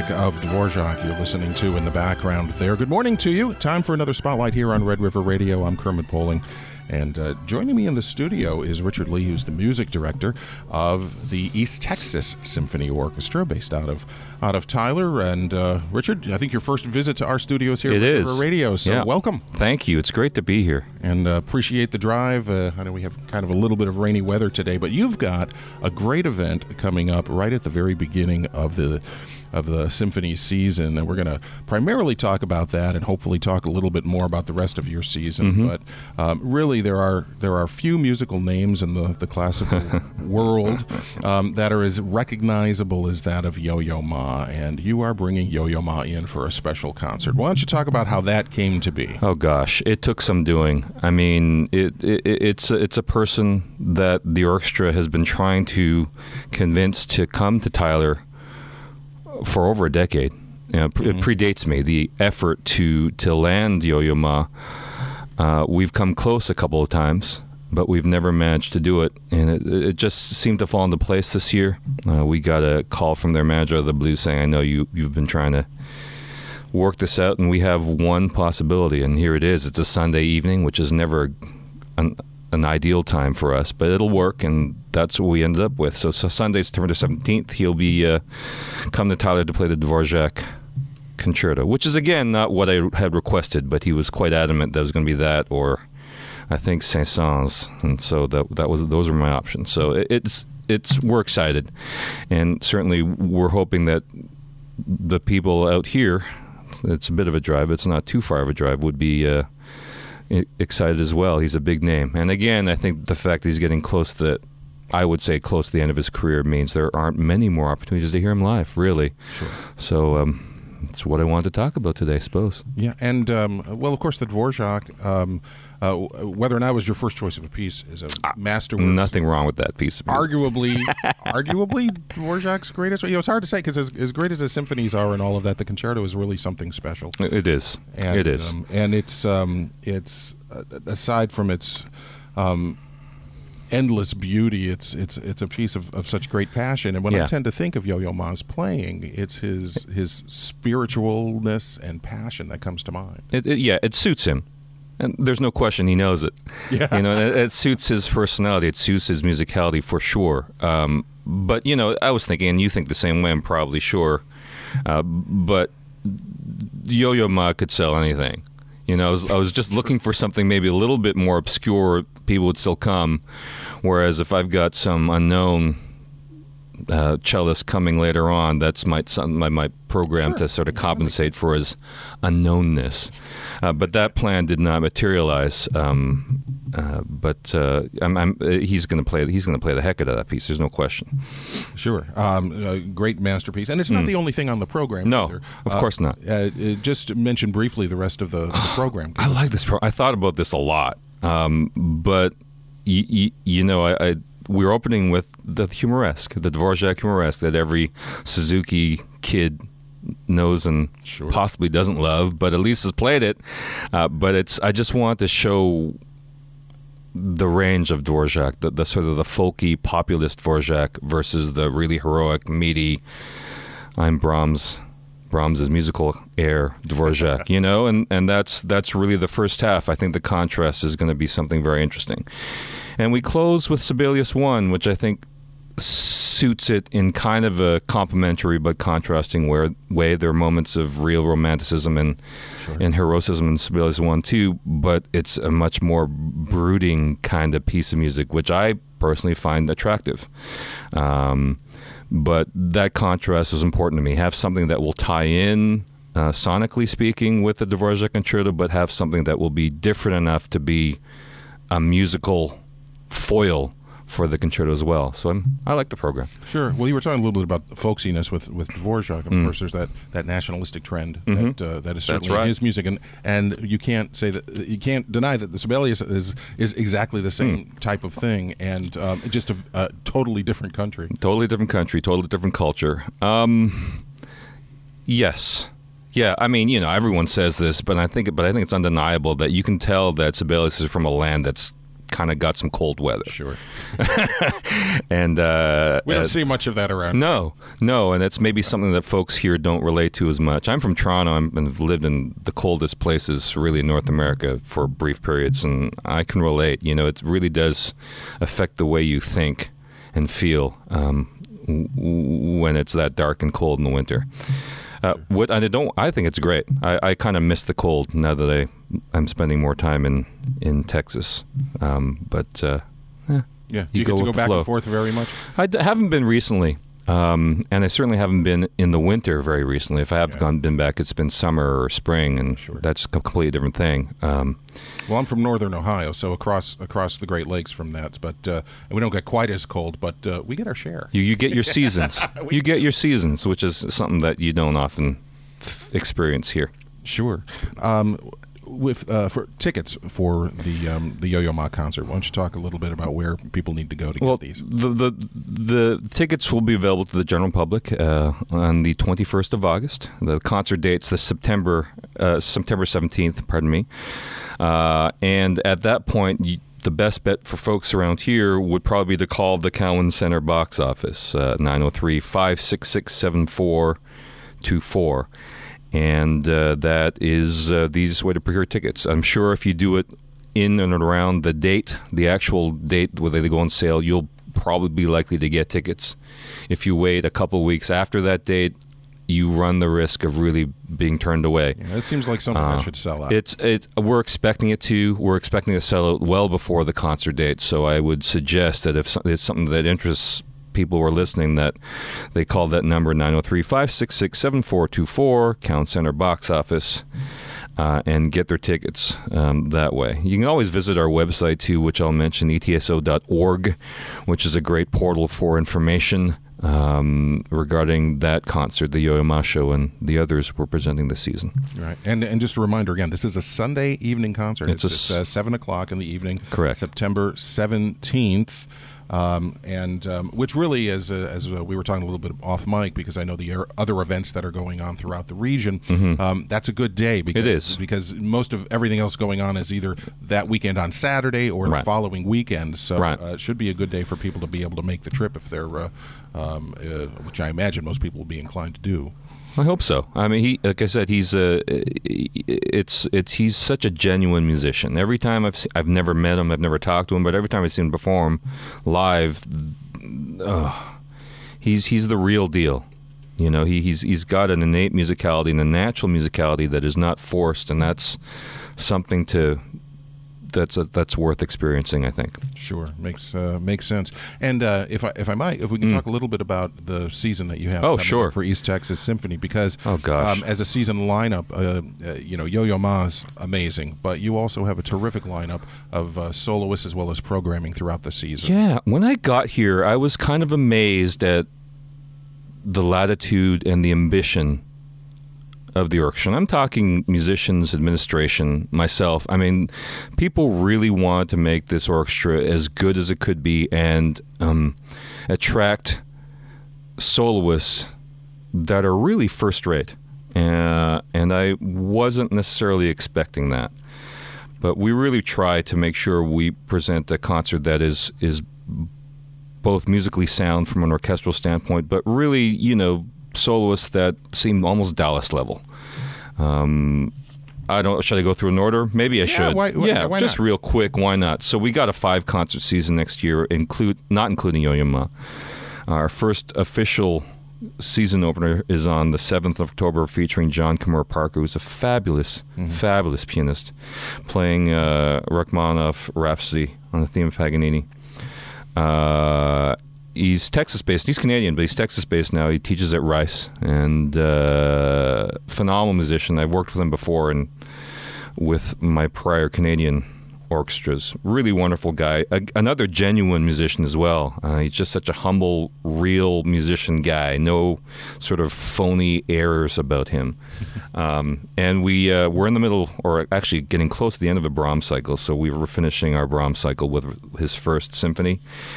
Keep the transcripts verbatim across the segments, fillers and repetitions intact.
music of Dvorak you're listening to in the background there. Good morning to you. Time for another Spotlight here on Red River Radio. I'm Kermit Poling. And uh, joining me in the studio is Richard Lee, who's the music director of the East Texas Symphony Orchestra, based out of out of Tyler. And uh, Richard, I think your first visit to our studios here it at Red is. River Radio, so yeah. welcome. Thank you. It's great to be here. And uh, appreciate the drive. Uh, I know we have kind of a little bit of rainy weather today, but you've got a great event coming up right at the very beginning of the of the symphony season, and we're going to primarily talk about that and hopefully talk a little bit more about the rest of your season. Mm-hmm. But um, really, there are there are few musical names in the, the classical world um, that are as recognizable as that of Yo-Yo Ma, and you are bringing Yo-Yo Ma in for a special concert. Why don't you talk about how that came to be? Oh gosh, it took some doing. I mean, it, it it's a, it's a person that the orchestra has been trying to convince to come to Tyler for over a decade. You know, mm-hmm. It predates me. The effort to to land Yo-Yo Ma, uh, we've come close a couple of times, but we've never managed to do it. And it, it just seemed to fall into place this year. Uh, we got a call from their manager of the Blues saying, "I know you you've been trying to work this out, and we have one possibility, and here it is. It's a Sunday evening, which is never an an ideal time for us, but it'll work," and that's what we ended up with. So, so Sunday, September seventeenth, he'll be uh, come to Tyler to play the Dvorak Concerto, which is, again, not what I had requested, but he was quite adamant that it was going to be that, or I think Saint-Saëns, and so that that was those were my options. So it, it's it's we're excited, and certainly we're hoping that the people out here, it's a bit of a drive, it's not too far of a drive, would be Uh, excited as well. He's a big name. And again, I think the fact that he's getting close to, I would say, close to the end of his career means there aren't many more opportunities to hear him live, really. Sure. So um, that's what I wanted to talk about today, I suppose. Yeah, and, um, well, of course, the Dvorak, um, uh, whether or not it was your first choice of a piece, is a uh, masterwork. Nothing wrong with that piece of music. Arguably, arguably Dvorak's greatest. You know, it's hard to say, because as, as great as the symphonies are and all of that, the concerto is really something special. It is. And, it is. Um, and it's, um, it's uh, aside from its um, endless beauty, it's it's it's a piece of, of such great passion. And when yeah. I tend to think of Yo-Yo Ma's playing, it's his his spiritualness and passion that comes to mind. It, it, yeah, it suits him. And there's no question he knows it. Yeah. You know, it, it suits his personality. It suits his musicality for sure. Um, but, you know, I was thinking, and you think the same way, I'm probably sure, uh, but Yo-Yo Ma could sell anything. You know, I was, I was just looking for something maybe a little bit more obscure, people would still come. Whereas if I've got some unknown uh, cellist coming later on, that's might something I might program sure. to sort of compensate for his unknownness. Uh, but that plan did not materialize. Um, uh, but uh, I'm, I'm, uh, he's going to play. He's going to play the heck out of that piece. There's no question. Sure, um, a great masterpiece, and it's not mm. the only thing on the program. No, either. of uh, court not. Uh, just mention briefly the rest of the, the program. I like this. Pro- I thought about this a lot, um, but y- y- you know, I. I we're opening with the Humoresque, the Dvorak Humoresque that every Suzuki kid knows and sure. possibly doesn't love, but at least has played it. Uh, but it's I just want to show the range of Dvorak, the, the sort of the folky, populist Dvorak versus the really heroic, meaty, I'm Brahms, Brahms's musical air Dvorak, you know, and, and that's that's really the first half. I think the contrast is going to be something very interesting. And we close with Sibelius One, which I think suits it in kind of a complementary but contrasting way. There are moments of real romanticism and, sure. and heroism in Sibelius One too, but it's a much more brooding kind of piece of music, which I personally find attractive. Um, but that contrast is important to me. Have something that will tie in, uh, sonically speaking, with the Dvorak Concerto, but have something that will be different enough to be a musical foil for the concerto as well. So I'm, I like the program. Sure. Well, you were talking a little bit about the folksiness with, with Dvorak. Of mm. course, there's that, that nationalistic trend mm-hmm. that uh, that is certainly right. in his music, and and you can't say that you can't deny that the Sibelius is is exactly the same mm. type of thing, and um, just a, a totally different country. Totally different country, totally different culture. Um, yes. Yeah, I mean, you know, everyone says this, but I think, but I think it's undeniable that you can tell that Sibelius is from a land that's kind of got some cold weather. Sure. and uh, we don't uh, see much of that around. No, no, and that's maybe something that folks here don't relate to as much. I'm from Toronto and I've lived in the coldest places really in North America for brief periods, and I can relate. You know, it really does affect the way you think and feel um, w- when it's that dark and cold in the winter. Uh, what I don't, I think it's great. I, I kind of miss the cold now that I I'm spending more time in in Texas. Um, but uh, eh, Yeah. Do you you, go get to with go the back flow. and forth very much? I d- haven't been recently, um, and I certainly haven't been in the winter very recently. If I have Yeah. gone been back, it's been summer or spring, and Sure. that's a completely different thing. Um, Well, I'm from northern Ohio, so across across the Great Lakes from that. But uh, and we don't get quite as cold, but uh, we get our share. you you get your seasons. You get your seasons, which is something that you don't often f- experience here. Sure. Um, with uh, for tickets for the um, the Yo-Yo Ma concert, why don't you talk a little bit about where people need to go to Well, get these? the, the the tickets will be available to the general public uh, on the twenty-first of August. The concert date's the September uh, September seventeenth. Pardon me. Uh, and at that point, you, the best bet for folks around here would probably be to call the Cowan Center box office, uh, nine oh three, five six six, seven four two four. And uh, that is uh, the easiest way to procure tickets. I'm sure if you do it in and around the date, the actual date where they go on sale, you'll probably be likely to get tickets. If you wait a couple of weeks after that date, you run the risk of really being turned away. Yeah, it seems like something Uh, that should sell out. It's it. We're expecting it to. We're expecting it to sell out well before the concert date. So I would suggest that if so- it's something that interests people who are listening, that they call that number nine oh three, five six six, seven four two four, Cowan Center box office, uh, and get their tickets um, that way. You can always visit our website too, which I'll mention, E T S O dot org, which is a great portal for information um, regarding that concert, the Yo-Yo Ma Show, and the others we're presenting this season. Right. And and just a reminder again, this is a Sunday evening concert. It's It's, a it's s- uh, seven o'clock in the evening. Correct. September seventeenth. Um, and um, which really, as uh, as uh, we were talking a little bit off mic, because I know the er- other events that are going on throughout the region, um, that's a good day. Because, It is. because most of everything else going on is either that weekend on Saturday or the Right. following weekend. So Right. uh, it should be a good day for people to be able to make the trip if they're, uh, um, uh, which I imagine most people will be inclined to do. I hope so. I mean, he, like I said, he's a, it's, it's, he's such a genuine musician. Every time I've, se- I've never met him, I've never talked to him, but every time I've seen him perform live, uh, he's, he's the real deal. You know, he, he's, he's got an innate musicality and a natural musicality that is not forced, and that's something to, that's a, that's worth experiencing, I think. Sure, makes uh, makes sense. And uh, if I if I might, if we can talk a little bit about the season that you have Oh, coming sure. up for East Texas Symphony, because Oh, gosh. Um, as a season lineup, uh, uh, you know, Yo-Yo Ma's amazing, but you also have a terrific lineup of uh, soloists as well as programming throughout the season. Yeah, when I got here, I was kind of amazed at the latitude and the ambition of the orchestra. And I'm talking musicians, administration, myself. I mean, people really wanted to make this orchestra as good as it could be and um, attract soloists that are really first rate. Uh, and I wasn't necessarily expecting that. But we really try to make sure we present a concert that is is both musically sound from an orchestral standpoint, but really, you know, soloists that seem almost Dallas level. Um, I don't. Should I go through an order? Maybe I should. why- why- yeah, why just not? real quick. Why not? So we got a five concert season next year, include not including Yo-Yo Ma. Our first official season opener is on the seventh of October, featuring John Kimura Parker, who's a fabulous, Mm-hmm. fabulous pianist, playing uh, Rachmaninoff Rhapsody on the theme of Paganini. Uh, he's Texas-based. He's Canadian, but he's Texas-based now. He teaches at Rice, and uh, phenomenal musician. I've worked with him before, and with my prior Canadian orchestras. Really wonderful guy. A, another genuine musician as well. Uh, he's just such a humble, real musician guy. No sort of phony airs about him. Um, and we uh, we're in the middle, or actually getting close to the end of the Brahms cycle. So we were finishing our Brahms cycle with his first symphony.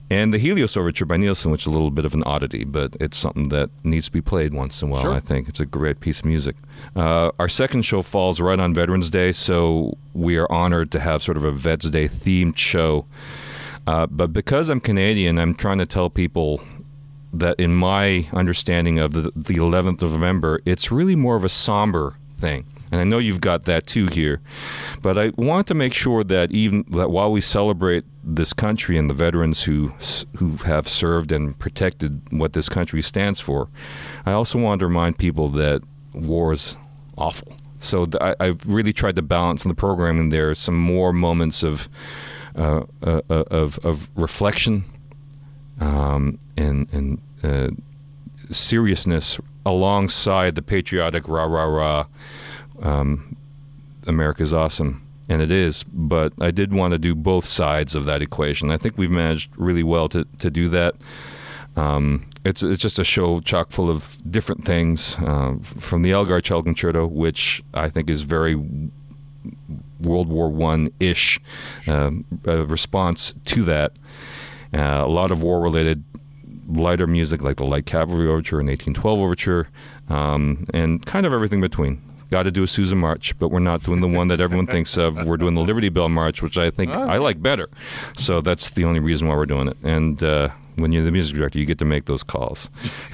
And the Helios Overture by Nielsen, which is a little bit of an oddity, but it's something that needs to be played once in a while, Sure. I think. It's a great piece of music. Uh, our second show falls right on Veterans Day, so we are honored to have sort of a Vets Day themed show. Uh, but because I'm Canadian, I'm trying to tell people that in my understanding of the, the eleventh of November, it's really more of a somber thing. And I know you've got that too here. But I want to make sure that even that while we celebrate this country and the veterans who who have served and protected what this country stands for, I also want to remind people that war is awful. So th- I, I've really tried to balance in the programming there some more moments of uh, uh, of, of reflection um, and, and uh, seriousness alongside the patriotic rah, rah, rah, um, America's awesome. And it is, but I did want to do both sides of that equation. I think we've managed really well to, to do that. Um, it's it's just a show chock full of different things, uh, from the Elgar Cello Concerto, which I think is very World War One-ish uh, uh, response to that. Uh, a lot of war-related lighter music, like the Light Cavalry Overture and eighteen twelve Overture, um, and kind of everything between. Got to do a Sousa March, but we're not doing the one that everyone thinks of. We're doing the Liberty Bell March, which I think oh. I like better. So that's the only reason why we're doing it. And uh, when you're the music director, you get to make those calls.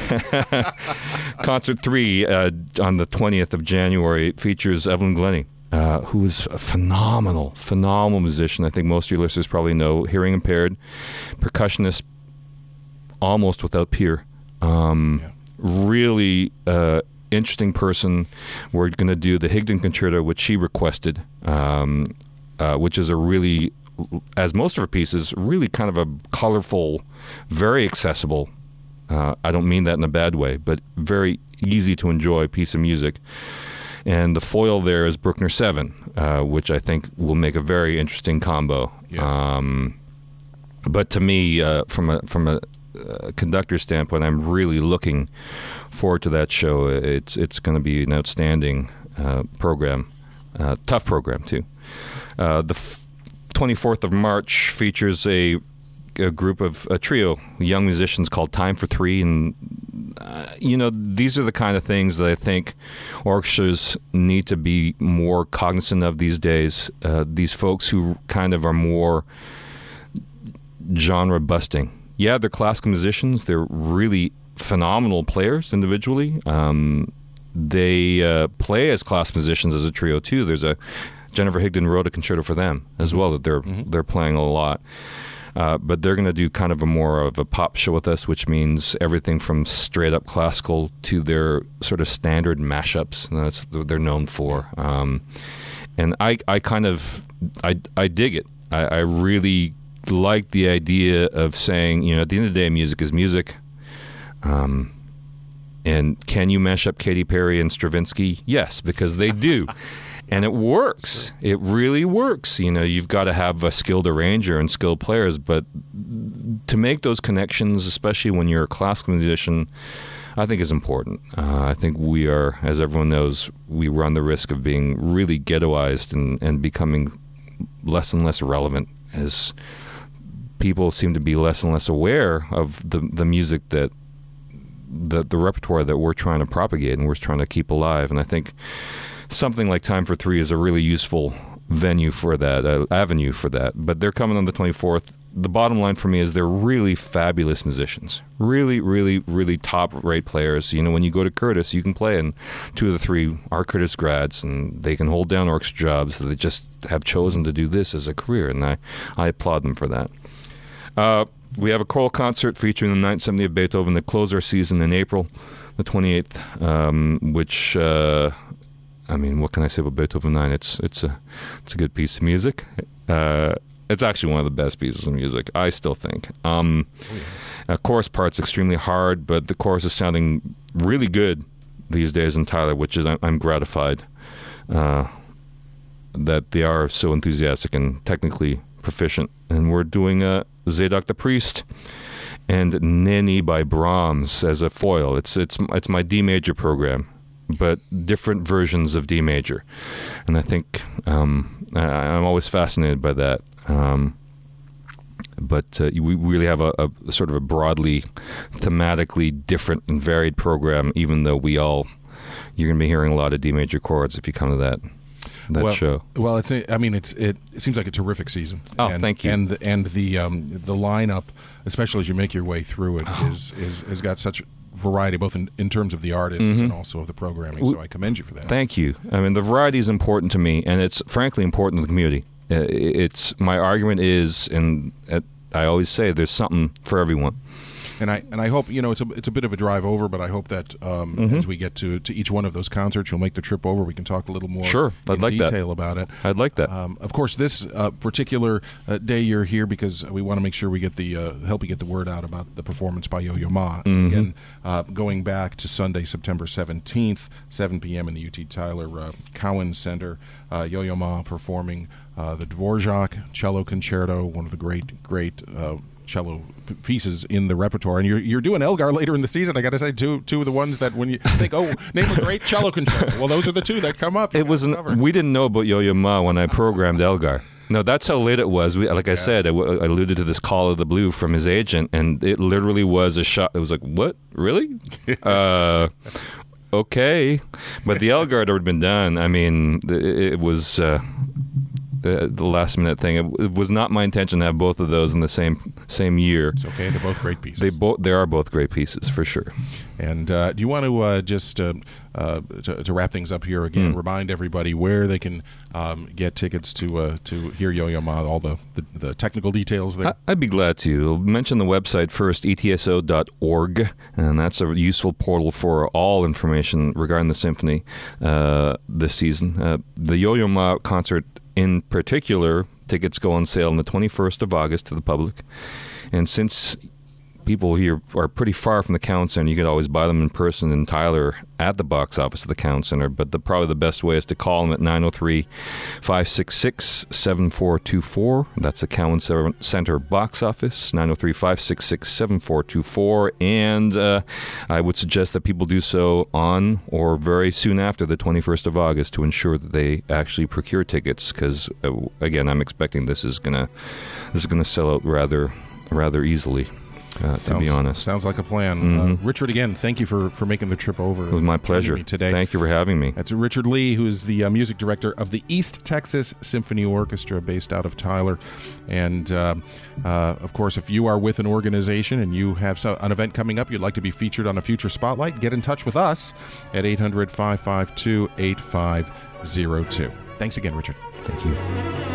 Concert three uh, on the twentieth of January features Evelyn Glennie, uh, who is a phenomenal, phenomenal musician. I think most of your listeners probably know. Hearing impaired, percussionist, almost without peer. Um, yeah. Really uh, interesting person. We're going to do the Higdon Concerto, which she requested, um, uh, which is a really, as most of her pieces, really kind of a colorful, very accessible, uh, I don't mean that in a bad way, but very easy to enjoy piece of music. And the foil there is Bruckner seven, uh, which I think will make a very interesting combo. Yes. Um, but to me, uh, from a from a uh, conductor standpoint, I'm really looking forward to that show. It's it's going to be an outstanding uh, program, uh, tough program too. Uh, the f- twenty-fourth of March features a, a group of a trio young musicians called Time for Three, and uh, you know these are the kind of things that I think orchestras need to be more cognizant of these days. Uh, these folks who kind of are more genre busting. Yeah, they're classical musicians. They're really phenomenal players individually. Um, they uh, play as classical musicians as a trio too. There's a Jennifer Higdon wrote a concerto for them as well that they're mm-hmm. they're playing a lot. Uh, but they're going to do kind of a more of a pop show with us, which means everything from straight up classical to their sort of standard mashups. And that's what they're known for. Um, and I, I kind of I, I dig it. I, I really like the idea of saying, you know, at the end of the day, music is music. Um, and can you mash up Katy Perry and Stravinsky? Yes, because they do. And it works. It really works. You know, you've got to have a skilled arranger and skilled players, but to make those connections, especially when you're a classical musician, I think is important. Uh, I think we are, as everyone knows, we run the risk of being really ghettoized and, and becoming less and less relevant as people seem to be less and less aware of the the music that the the repertoire that we're trying to propagate and we're trying to keep alive. And I think something like Time for Three is a really useful venue for that, uh, avenue for that. But they're coming on the twenty-fourth. The bottom line for me is they're really fabulous musicians. Really, really, really top-rate players. You know, when you go to Curtis, you can play, and two of the three are Curtis grads, and they can hold down orchestra jobs. So they just have chosen to do this as a career, and I, I applaud them for that. Uh, we have a choral concert featuring the Ninth Symphony of Beethoven that closed our season in April, the twenty-eighth, um, which... Uh, I mean, what can I say about Beethoven nine? It's it's a it's a good piece of music. Uh, it's actually one of the best pieces of music, I still think. Um, oh, yeah. uh, chorus part's extremely hard, but the chorus is sounding really good these days in Tyler, which is I'm, I'm gratified uh, that they are so enthusiastic and technically proficient. And we're doing a Zadok the Priest and Neni by Brahms as a foil. It's it's it's my D major program, but different versions of D major. And I think um, I, I'm always fascinated by that. Um, but uh, we really have a, a sort of a broadly, thematically different and varied program. Even though we all, you're going to be hearing a lot of D major chords if you come to that that well, show. Well, it's a, I mean, it's it, it seems like a terrific season. Oh, and, thank you. And the, and the um, the lineup, especially as you make your way through it, oh. is, is has got such variety, both in, in terms of the artists mm-hmm. and also of the programming. So I commend you for that. Thank you. I mean, the variety is important to me, and it's frankly important to the community. Uh, it's my argument is, and uh, I always say, there's something for everyone. And I and I hope, you know, it's a it's a bit of a drive over, but I hope that um, mm-hmm. as we get to, to each one of those concerts, you'll make the trip over. We can talk a little more sure, I'd in like detail that. about it. I'd like that. Um, of course, this uh, particular uh, day you're here because we want to make sure we get the uh, help you get the word out about the performance by Yo-Yo Ma. Mm-hmm. Again, uh, going back to Sunday, September seventeenth, seven p.m. in the U T Tyler uh, Cowan Center. Uh, Yo-Yo Ma performing uh, the Dvorak Cello Concerto, one of the great, great uh, cello p- pieces in the repertoire. And you're you're doing Elgar later in the season. I got to say, two two of the ones that when you think, oh, name a great cello concerto. Well, those are the two that come up. It wasn't. We didn't know about Yo-Yo Ma when I programmed Elgar. No, that's how late it was. We, like I yeah. said, I, w- I alluded to this call of the blue from his agent, and it literally was a shot. It was like, what? Really? uh, okay. But the Elgar had already been done. I mean, it, it was... Uh, The, the last minute thing. It, it was not my intention to have both of those in the same same year. It's okay. They're both great pieces. They both they are both great pieces for sure. And uh, do you want to uh, just uh, uh, to, to wrap things up here again? Mm. Remind everybody where they can um, get tickets to uh, to hear Yo-Yo Ma. All the, the, the technical details there. I, I'd be glad to. I'll mention the website first, E T S O dot org, and that's a useful portal for all information regarding the symphony uh, this season. Uh, the Yo-Yo Ma concert. In particular, tickets go on sale on the twenty-first of August to the public. And since people here are pretty far from the Cowan Center, you could always buy them in person in Tyler at the box office of the Cowan Center. But the, probably the best way is to call them at nine oh three, five six six, seven four two four. That's the Cowan Center box office, nine oh three, five six six, seven four two four. And uh, I would suggest that people do so on or very soon after the twenty-first of August to ensure that they actually procure tickets. Because, uh, again, I'm expecting this is going to this is gonna sell out rather rather easily. Uh, sounds, to be honest. Sounds like a plan. Mm-hmm. Uh, Richard, again, thank you for, for making the trip over. It was my pleasure. Today. Thank you for having me. That's Richard Lee, who is the uh, music director of the East Texas Symphony Orchestra based out of Tyler. And, uh, uh, of course, if you are with an organization and you have so, an event coming up, you'd like to be featured on a future spotlight, get in touch with us at eight hundred, five five two, eight five zero two. Thanks again, Richard. Thank you.